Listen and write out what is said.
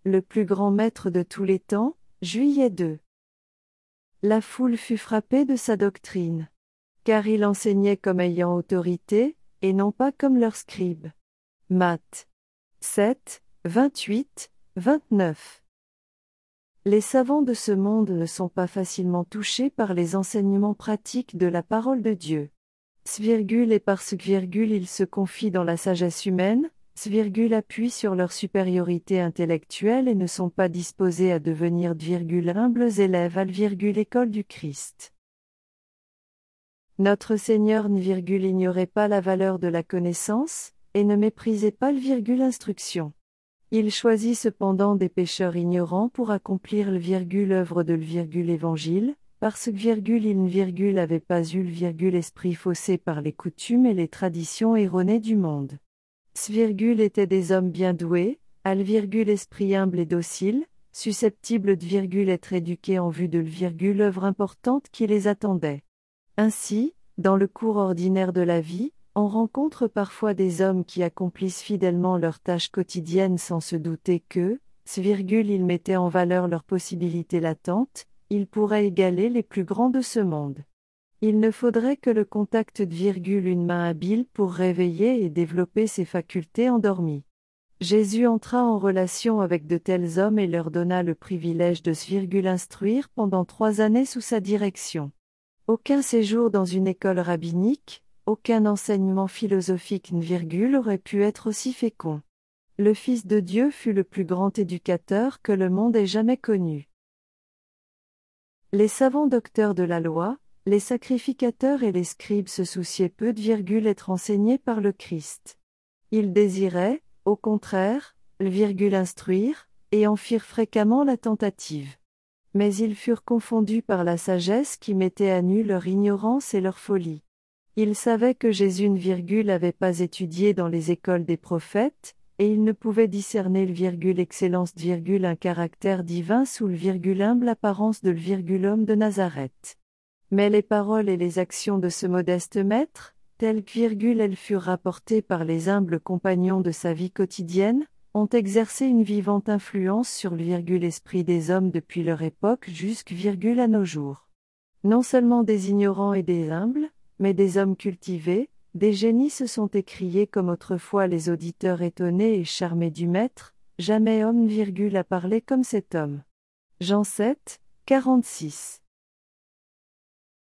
le plus grand maître de tous les temps, juillet 2. La foule fut frappée de sa doctrine. Car il enseignait comme ayant autorité, et non pas comme leurs scribes. Matthieu 7, 28, 29. Les savants de ce monde ne sont pas facilement touchés par les enseignements pratiques de la parole de Dieu. Et parce qu'ils se confient dans la sagesse humaine, appuient sur leur supériorité intellectuelle et ne sont pas disposés à devenir humbles élèves à l'école du Christ. Notre Seigneur n'ignorait pas la valeur de la connaissance, et ne méprisait pas l'instruction. Il choisit cependant des pécheurs ignorants pour accomplir l'œuvre de l'Évangile, parce qu'il n'avait pas eu l'esprit faussé par les coutumes et les traditions erronées du monde. Étaient des hommes bien doués, esprit humble et docile, susceptibles d'être éduqués en vue de l'œuvre importante qui les attendait. Ainsi, dans le cours ordinaire de la vie, on rencontre parfois des hommes qui accomplissent fidèlement leurs tâches quotidiennes sans se douter que, ils mettaient en valeur leurs possibilités latentes, ils pourraient égaler les plus grands de ce monde. Il ne faudrait que le contact une main habile pour réveiller et développer ses facultés endormies. Jésus entra en relation avec de tels hommes et leur donna le privilège de instruire pendant 3 années sous sa direction. Aucun séjour dans une école rabbinique, aucun enseignement philosophique aurait pu être aussi fécond. Le Fils de Dieu fut le plus grand éducateur que le monde ait jamais connu. Les savants docteurs de la loi, les sacrificateurs et les scribes se souciaient peu d'être enseignés par le Christ. Ils désiraient, au contraire, instruire, et en firent fréquemment la tentative. Mais ils furent confondus par la sagesse qui mettait à nu leur ignorance et leur folie. Ils savaient que Jésus n'avait pas étudié dans les écoles des prophètes, et ils ne pouvaient discerner l'excellence un caractère divin sous humble apparence de l'homme de Nazareth. Mais les paroles et les actions de ce modeste maître, telles qu'elles furent rapportées par les humbles compagnons de sa vie quotidienne, ont exercé une vivante influence sur l'esprit des hommes depuis leur époque jusqu'à nos jours. Non seulement des ignorants et des humbles, mais des hommes cultivés, des génies se sont écriés comme autrefois les auditeurs étonnés et charmés du Maître, jamais homme a parlé comme cet homme. Jean 7, 46.